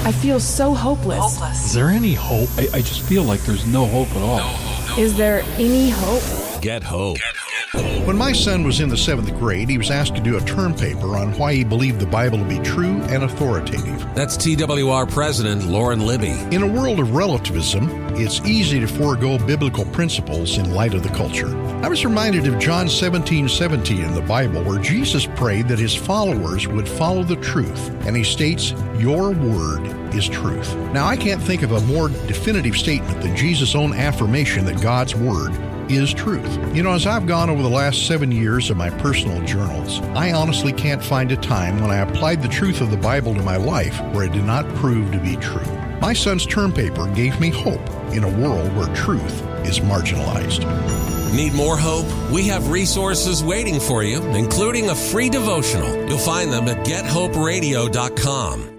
I feel so hopeless. Is there any hope? I just feel like there's no hope at all. Is there any hope? Get hope. When my son was in the 7th grade, he was asked to do a term paper on why he believed the Bible to be true and authoritative. That's TWR President Lauren Libby. In a world of relativism, it's easy to forego biblical principles in light of the culture. I was reminded of John 17:17 in the Bible, where Jesus prayed that his followers would follow the truth, and he states, "Your word is truth." Now, I can't think of a more definitive statement than Jesus' own affirmation that God's word is truth. You know, as I've gone over the last 7 years of my personal journals, I honestly can't find a time when I applied the truth of the Bible to my life where it did not prove to be true. My son's term paper gave me hope in a world where truth is marginalized. Need more hope? We have resources waiting for you, including a free devotional. You'll find them at gethoperadio.com.